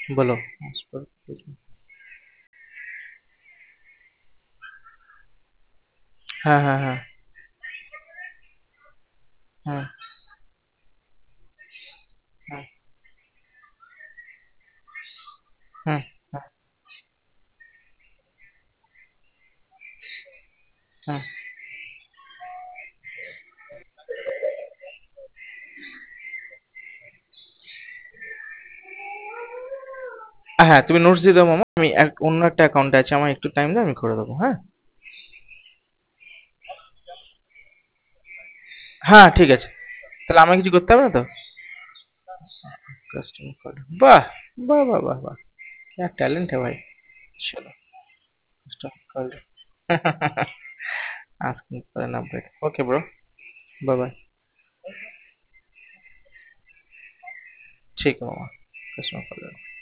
बोलो। हाँ हाँ हाँ। हाँ हाँ हाँ हाँ हाँ। হ্যাঁ, তুমি নোটস দিয়ে দাও মামা, আমি অন্য একটা অ্যাকাউন্টে আছে, আমার একটু টাইম দাও, আমি করে দেবো, হ্যাঁ। হ্যাঁ ঠিক আছে। তাহলে আমাকে কিছু করতে হবে না তো? कस्टमर कोड, वाह वाह वाह वाह वाह, क्या टैलेंट है भाई। चलो, customer code. Asking for an update, okay bro, bye bye. ठीक है मामा, कस्टमर कोड।